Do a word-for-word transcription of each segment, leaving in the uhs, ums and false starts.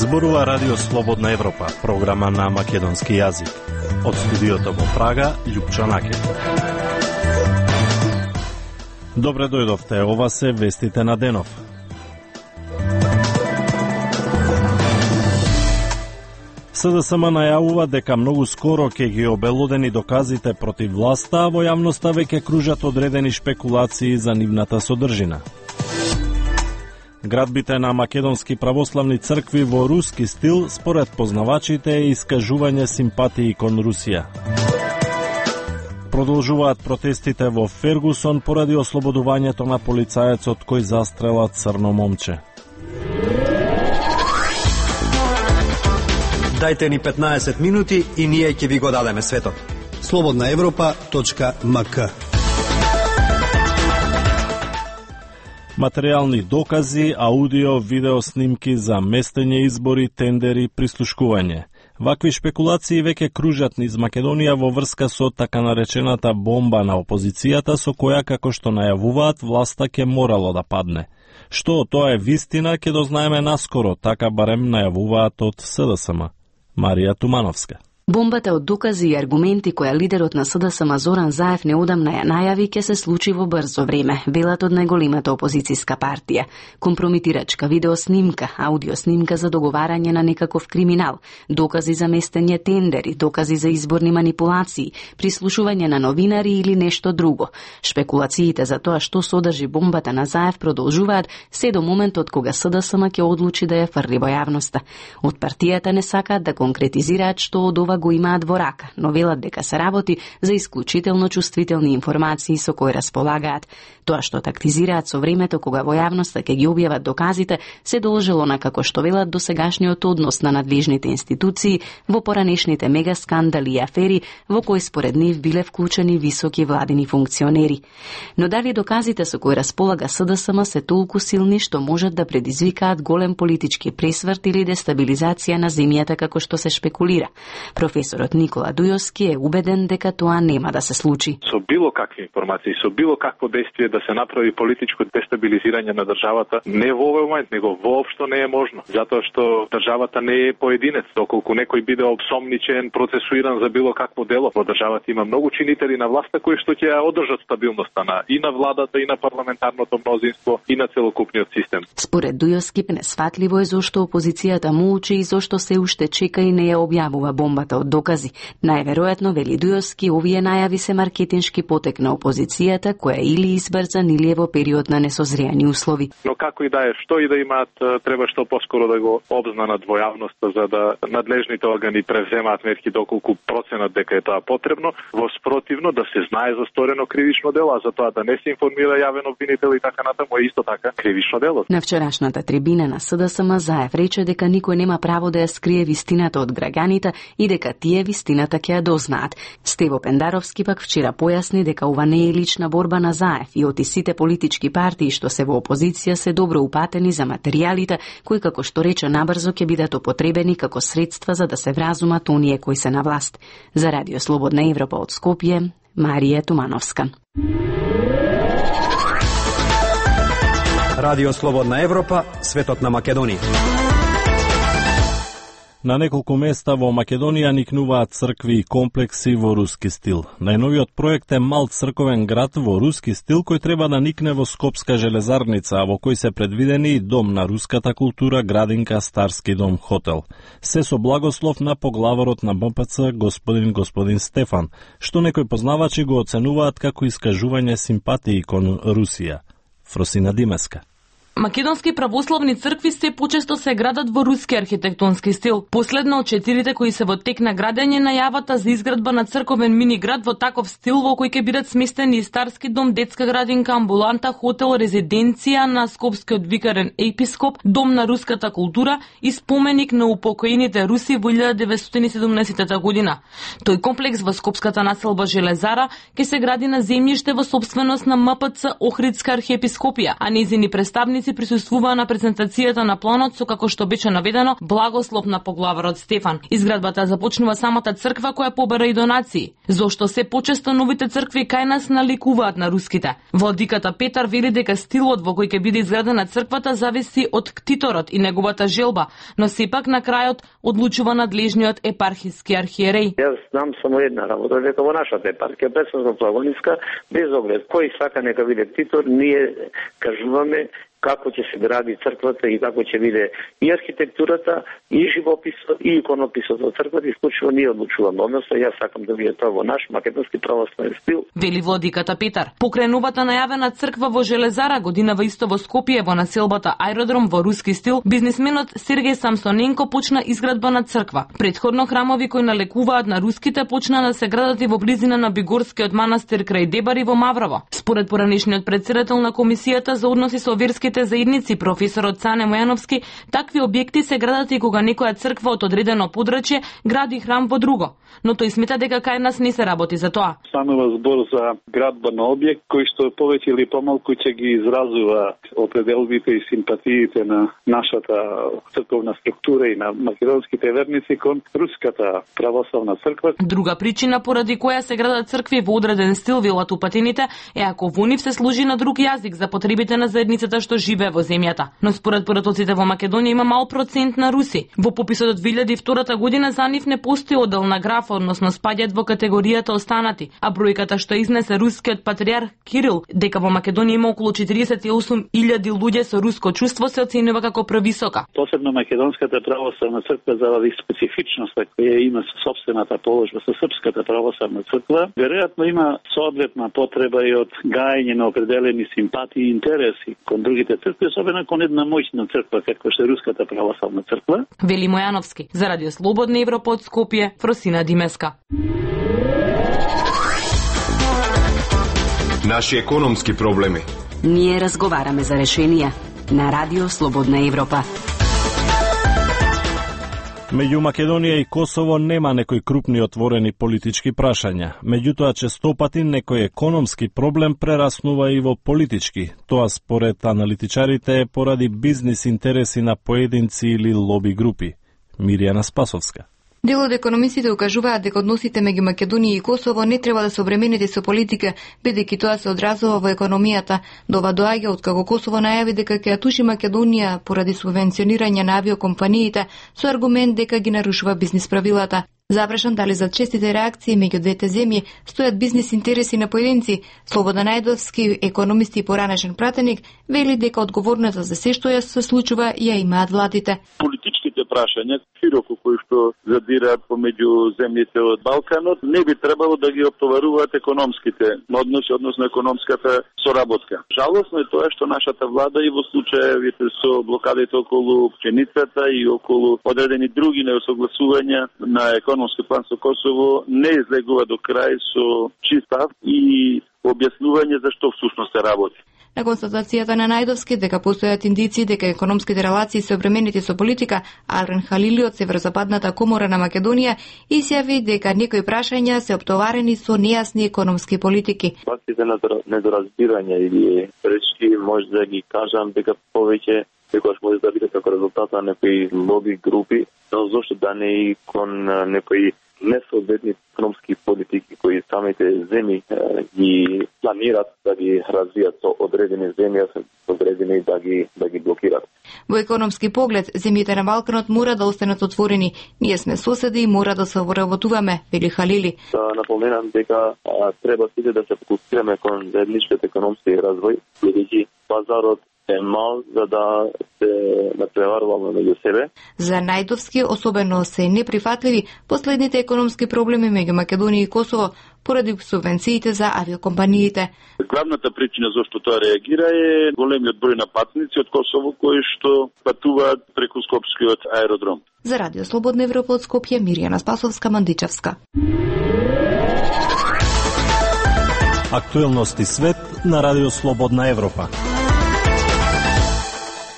Зборува Радио Слободна Европа, програма на македонски јазик. Од студиото во Прага, Љупчо Накев. Добре дојдовте, ова се вестите на денов. СДСМ најавува дека многу скоро ќе ги обелодени доказите против власта, а во јавноста веќе кружат одредени шпекулации за нивната содржина. Градбите на македонски православни цркви во руски стил, според познавачите, е искажување симпатии кон Русија. Продолжуваат протестите во Фергусон поради ослободувањето на полицаецот кој застрела црно момче. Дајте ни петнаесет минути и ние ќе ви го дадеме светот. слободна европа точка ем ка. Материјални докази, аудио, видео снимки за местење избори, тендери, прислушкување. Вакви шпекулации веќе кружат низ Македонија во врска со така наречената бомба на опозицијата, со која, како што најавуваат, власта ќе морало да падне. Што тоа е вистина, ќе дознаеме наскоро, така барем најавуваат од СДСМ. Марија Тумановска. Бомбата од докази и аргументи која лидерот на СДСМ Зоран Заев неодамна ја најави ќе се случи во брзо време, велат од најголемата опозицијска партија. Компрометирачка видеоснимка, аудиоснимка за договарање на некаков криминал, докази за местење тендери, докази за изборни манипулации, прислушување на новинари или нешто друго. Шпекулациите за тоа што содржи бомбата на Заев продолжуваат се до моментот кога СДСМ ќе одлучи да ја фрли во јавноста. Од партијата не сакаат да конкретизираат што од ова го имаат во рака, но велат дека се работи за исклучително чувствителни информации со кои располагаат. Тоа што тактизираат со времето кога во јавноста ќе ги објават доказите се должело на, како што велат, досегашниот однос на надлежните институции во поранешните мега скандали и афери во кои според нив биле вклучени високи владини функционери. Но дали доказите со кои располага СДСМ се толку силни што можат да предизвикаат голем политички пресврт или дестабилизација на земјата како што се шпекулира? Професорот Никола Дујовски е убеден дека тоа нема да се случи. Со било какви информации, со било какво действие да се направи политичко дестабилизирање на државата, не во овој момент, него воопшто не е можно, затоа што државата не е поединец. Доколку некој биде обсомничен, процесуиран за било какво дело, во државата има многу чинители на власта кои што ќе ја одржат стабилноста на и на владата, и на парламентарното мнозинство, и на целокупниот систем. Според Дујовски, несфатливо е зошто опозицијата молчи и зошто се уште чека и не ја објавува бомбата од докази. Најверојатно, вели Дујовски, овие најави се маркетиншки потек на опозицијата, која или избрзан или е во период на несозреани услови. Но како и да е, што и да имаат, треба што поскоро да го обзнанат во јавноста за да надлежните органи превземаат мерки доколку проценат дека е тоа потребно, во спротивно да се знае за сторено кривично дело, а за тоа да не се информира јавен обвинител и така натаму е исто така кривично дело. На вчерашната трибина на СДСМ Заев рече дека никој нема право да ја скрие вистината од граѓаните и дека тие вистината ќе ја дознаат. Стево Пендаровски пак вчера појасни дека ова не е лична борба на Заев и оти сите политички партии што се во опозиција се добро упатени за материјалите кои, како што рече, набрзо ќе бидат употребени како средства за да се вразумат оние кои се на власт. За Радио Слободна Европа од Скопје, Марија Тумановска. Радио Слободна Европа, светот на Македонија. На неколку места во Македонија никнуваат цркви и комплекси во руски стил. Најновиот проект е мал црковен град во руски стил кој треба да никне во Скопска железарница, а во кој се предвидени и дом на руската култура, градинка, старски дом, хотел. Се со благослов на поглаварот на М П Ц господин господин Стефан, што некои познавачи го оценуваат како искажување симпатии кон Русија. Фросина Димеска. Македонски православни цркви се почесто се градат во руски архитектонски стил. Последно од четирите кои се во тек на градење најавата за изградба на црковен мини град во таков стил во кој ќе бидат сместени и старски дом, детска градинка, амбуланта, хотел, резиденција на скопскиот викарен епископ, дом на руската култура и споменик на упокоените руси во илјада деветстотини и седумнаесетта година. Тој комплекс во скопската населба Железара ќе се гради на земјиште во сопственост на М П Ц Охридска архиепископија, а нејзини представници верници присуствуваа на презентацијата на планот со, како што беше наведено, благослов на поглаварот Стефан. Изградбата започнува самата црква која побера и донации. Зошто се почесто новите цркви кај нас наликуваат на руските? Владиката Петар вели дека стилот во кој ќе биде изградена црквата зависи од ктиторот и неговата желба, но сепак на крајот одлучува надлежниот епархиски архиерей. Јас знам само една работа, дека во нашата епархија, Пресненско-Плавонска, без оглед кој сака нека биде ктитор, ние кажуваме како ќе се гради црквата и како ќе биде и архитектурата, и живописот, и иконописот во црквата, исклучиво ние одлучуваме. Односно, јас сакам да биде тоа во наш македонски православен стил. Вели владиката Петар. Покрај новата најавена црква во Железара, годинава исто во Скопје, во населбата Аеродром во руски стил, бизнисменот Сергеј Самсоненко почна изградба на црква. Предходно храмови кои налекуваат на руските почна да се градат и во близина на Бигорскиот манастир крај Дебари во Маврово. Според поранешниот председател на комисијата за односи со верските заедници, професорот Цане Мојановски, такви објекти се градат и кога некоја црква од одредено подрачје гради храм во друго. Но тој смета дека кај нас не се работи за тоа. Станува збор за градба на објект кој што повеќе или помалку ќе ги изразува определбите и симпатиите на нашата црковна структура и на македонските верници кон руската православна црква. Друга причина поради која се градат цркви во одреден стил, велат упатените, е ако во нив се служи на друг јазик за потребите на заедницата што живее во земјата. Но според поратоците во Македонија има мал процент на руси. Во пописот од две илјади и втора година за нив не постои одделна графа, односно спаѓаат во категоријата останати, а бројката што изнесе рускиот патриарх Кирил, дека во Македонија има околу четиридесет и осум илјади луѓе со руско чувство, се оценува како превисока. Посебно македонската православна црква заради специфичноста која има со сопствената положба со српската православна црква, веројатно има соодветна потреба и од гајање на определени симпатии и интереси кон другите цркви, особено кон една моćна црква како што е руската православна црква. Вели Мојановски за Радио Слободна Европа од Скопје, Фросина Димеска. Наши економски проблеми. Ние разговараме за решенија на Радио Слободна Европа. Меѓу Македонија и Косово нема некои крупни отворени политички прашања. Меѓутоа, честопати некој економски проблем прераснува и во политички. Тоа според аналитичарите е поради бизнис интереси на поединци или лоби групи. Миријана Спасовска. Дел од економистите укажуваат дека односите меѓу Македонија и Косово не треба да се обременети со политика, бидејќи тоа се одразува во економијата. До ова доаѓа откако Косово најави дека ќе ја туши Македонија поради субвенционирање на авиокомпаниите со аргумент дека ги нарушува бизнис правилата. Запрашан дали зад честите реакции меѓу двете земји стојат бизнис интереси на поединци, Слободан Најдовски, економист и поранешен пратеник, вели дека одговорната за се што ја се случува ја имаат владите. Политичките прашања, широко кои што задираат помеѓу земјите од Балканот, не би требало да ги оптоваруваат економските односи, односно економската соработка. Жалосно е тоа што нашата влада и во случаевите со блокадите околу пченицата и околу одредени други неосогласувања на економски план со Косово не излегува до крај со чистав и објаснување за што всушност се работи. На констатацијата на Најдовски дека постојат индици дека економските релации се обременети со политика, Алрен Халили од Северозападната комора на Македонија изјави дека некои прашања се оптоварени со нејасни економски политики. Фактите на недоразбирање или речки може да ги кажам дека повеќе секогаш може да биде како резултат на некои лоби групи, но зошто да не и кон некои несоодветни економски политики кои самите земји ги планират да ги развијат со одредени земји, со одредени да ги да ги блокират. Во економски поглед, земјите на Балканот мора да останат отворени. Ние сме соседи и мора да се вработуваме, вели Халили. Да напоменам дека а, треба сите да се фокусираме кон заедничкиот економски развој, бидејќи пазарот е мал за да се напреваруваме меѓу себе. За Најдовски особено се неприфатливи последните економски проблеми меѓу Македонија и Косово поради субвенциите за авиокомпаниите. Главната причина зашто тоа реагира е големиот број на патници од Косово кои што патуваат преку Скопскиот аеродром. За Радио Слободна Европа од Скопје, Миријана Спасовска, Мандичевска. Актуелности свет на Радио Слободна Европа.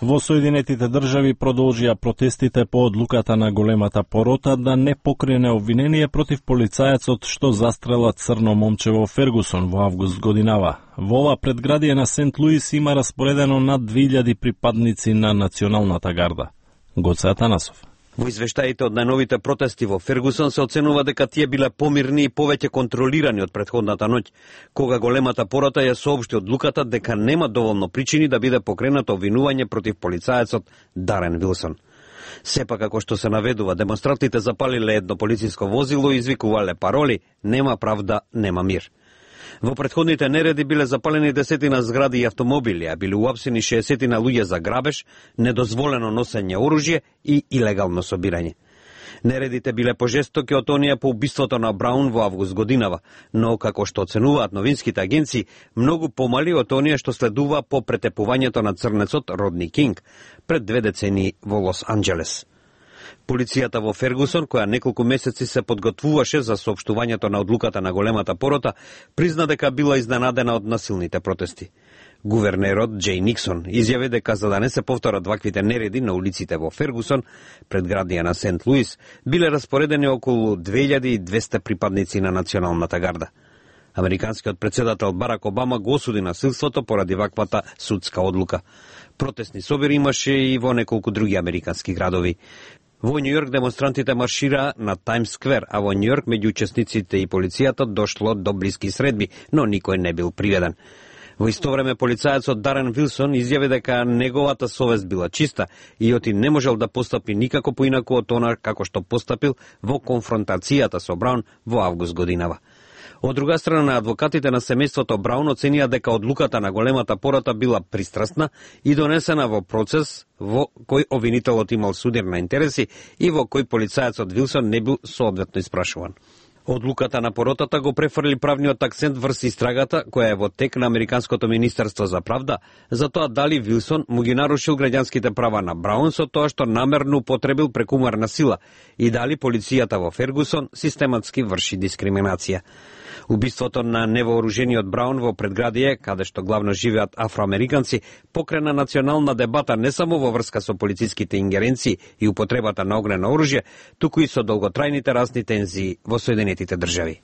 Во Соединетите држави продолжија протестите по одлуката на големата порота да не покрене обвинение против полицајецот што застрела црно момче во Фергусон во август годинава. Во ова предградие на Сент Луис има распоредено над две илјади припадници на Националната гарда. Гоце Атанасов. Во извештаите од најновите протести во Фергусон се оценува дека тие биле помирни и повеќе контролирани од претходната ноќ, кога големата порота ја соопшти одлуката дека нема доволно причини да биде покренато обвинување против полицајецот Дарен Вилсон. Сепак, како што се наведува, демонстрантите запалиле едно полициско возило и извикувале пароли "Нема правда, нема мир". Во претходните нереди биле запалени десетина згради и автомобили, а биле уапсени шеесетина луѓе за грабеж, недозволено носење оружје и илегално собирање. Нередите биле пожестоки од оние по убиството на Браун во август годинава, но како што оценуваат новинските агенции, многу помали од оние што следува по претепувањето на црнецот Родни Кинг пред две децении во Лос Анџелес. Полицијата во Фергусон, која неколку месеци се подготвуваше за соопштувањето на одлуката на големата порота, призна дека била изненадена од насилните протести. Гувернерот Џеј Никсон изјави дека за да не се повторат ваквите нереди на улиците во Фергусон, предградија на Сент Луис, биле распоредени околу две илјади и двесте припадници на Националната гарда. Американскиот претседател Барак Обама го осуди насилството поради ваквата судска одлука. Протестни собори имаше и во неколку други американски градови. Во Њу Јорк демонстрантите маршира на Таймс Сквер, а во Њу Јорк меѓу учесниците и полицијата дошло до блиски средби, но никој не бил приведен. Во исто време полицајецот Дарен Вилсон изјави дека неговата совест била чиста и оти не можел да постапи никако поинаку од она како што постапил во конфронтацијата со Браун во август годинава. Од друга страна, адвокатите на семејството Браун оценија дека одлуката на големата порота била пристрасна и донесена во процес во кој обвинителот имал судирни интереси и во кој полицајецот Вилсон не бил соодветно испрашуван. Одлуката на поротата го префрли правниот акцент врз истрагата која е во тек на Американското министерство за правда за тоа дали Вилсон му ги нарушил граѓанските права на Браун со тоа што намерно употребил прекумарна сила и дали полицијата во Фергусон систематски врши дискриминација. Убиството на невооружениот Браун во предградие, каде што главно живеат афроамериканци, покрена национална дебата не само во врска со полициските ингеренции и употребата на огнено оружје, туку и со долготрајните расни тензии во Соединетите држави.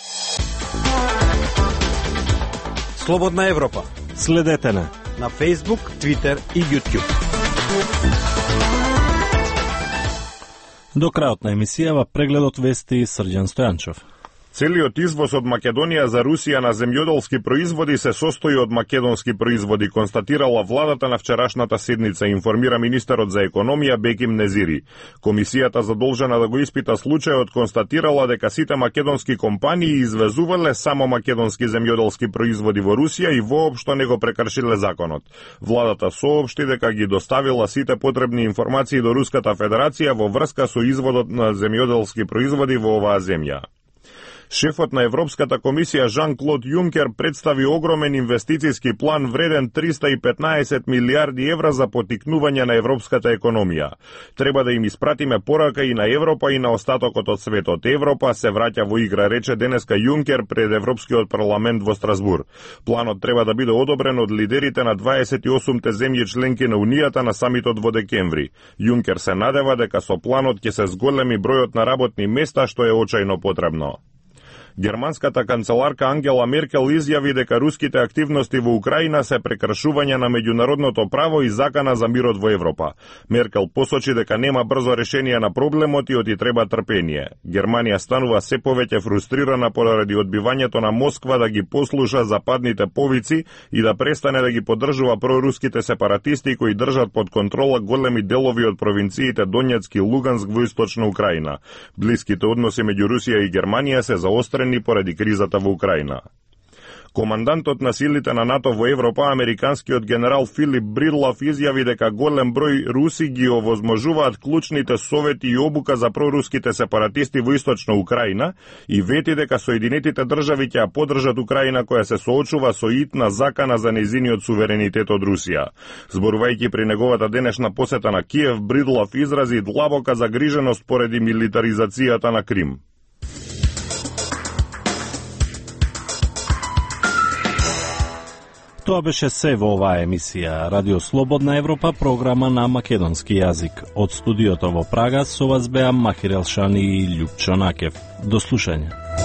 Слободна Европа. Следете на на Facebook, Twitter и YouTube. До крајот на емисијава прегледот вести Срđan Стојанчов. Целиот извоз од Македонија за Русија на земјоделски производи се состои од македонски производи, констатирала владата на вчерашната седница, информира министерот за економија Беким Незири. Комисијата задолжена да го испита случајот констатирала дека сите македонски компании извезувале само македонски земјоделски производи во Русија и воопшто не го прекршиле законот. Владата соопшти дека ги доставила сите потребни информации до Руската Федерација во врска со изводот на земјоделски производи во оваа земја. Шефот на Европската комисија Жан-Клод Јункер представи огромен инвестициски план вреден триста и петнаесет милиарди евра за потикнување на европската економија. Треба да им испратиме порака и на Европа и на остатокот од светот. Европа се враќа во игра, рече денеска Јункер пред Европскиот парламент во Страсбур. Планот треба да биде одобрен од лидерите на дваесет и осумте земји членки на Унијата на самитот во декември. Јункер се надева дека со планот ќе се зголеми бројот на работни места што е очајно потребно. Германската канцеларка Ангела Меркел изјави дека руските активности во Украина се прекршување на меѓународното право и закана за мирот во Европа. Меркел посочи дека нема брзо решение на проблемот и оти треба трпение. Германија станува се повеќе фрустрирана поради одбивањето на Москва да ги послуша западните повици и да престане да ги поддржува проруските сепаратисти кои држат под контрола големи делови од провинциите Донецк и Луганск во источна Украина. Блиските односи меѓу Русија и Германија се заострени поради кризата во Украина. Командантот на силите на НАТО во Европа, американскиот генерал Филип Бридлов, изјави дека голем број руси ги овозможуваат клучните совети и обука за проруските сепаратисти во источна Украина и вети дека Соединетите држави ќе ја поддржат Украина која се соочува со итна закана за нејзиниот суверенитет од Русија. Зборувајќи при неговата денешна посета на Киев, Бридлов изрази длабока загриженост поради милитаризацијата на Крим. Тоа беше се во оваа емисија Радио Слободна Европа, програма на македонски јазик. Од студиото во Прага со вас беа Махир Елшани и Љупчо Накев. До слушање.